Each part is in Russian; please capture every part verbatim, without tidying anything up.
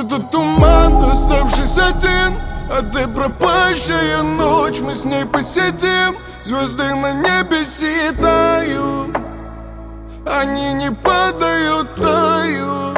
этот туман, оставшись один, а ты пропащая ночь. Мы с ней посидим, звезды на небе светают, они не падают, тают.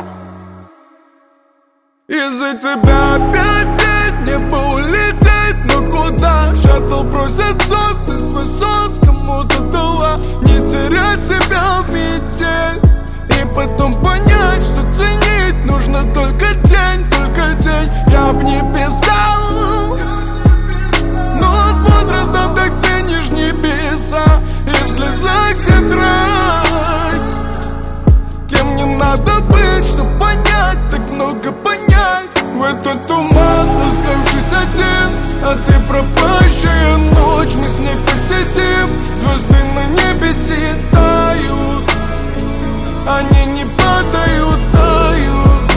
Из-за тебя опять день, небо улететь, но куда? Шаттл бросит звезды, свой сос кому-то дала. Не терять себя в метель и потом понять, что ценить нужно только день, только день. Я б не писал, но с возрастом так ценишь небеса и в слезах тетрадь. Кем не надо быть, чтоб понять, так много понять. В этот туман, оставшись один, а ты пропащая ночь. Мы с ней посидим, звезды на небе светают, они не падают, тают.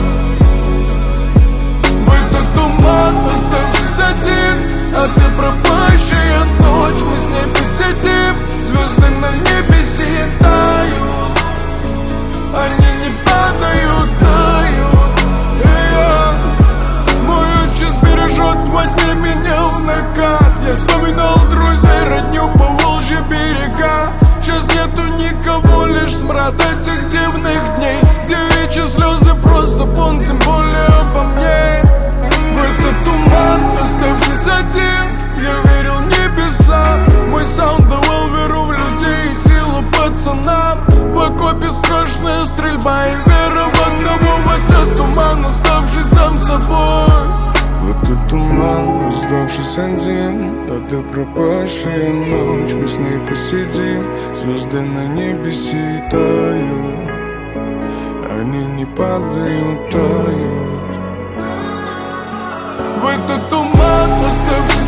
В этот туман, оставшись один, а ты пропащая ночь. Мы с ней посидим, звезды на небе светают, они не падают, тают. Мой отчим бережет, возьми меня в накат. Я вспоминал друзей, родню по Волжье берега. Сейчас нету никого, лишь смрад этих дивных дней. Девичьи слезы просто фон, тем более обо мне. В этот туман, оставшись один, я верил в небеса. Мой саунд давал веру в людей и силу пацанам. В окопе страшная стрельба и вера в одного. В этот туман, оставшись сам собой. В этот туман, оставшись один, а ты пропащая ночь. Мы с ней посидим, звезды на небе светают, они не падают, тают. В этот туман, оставшись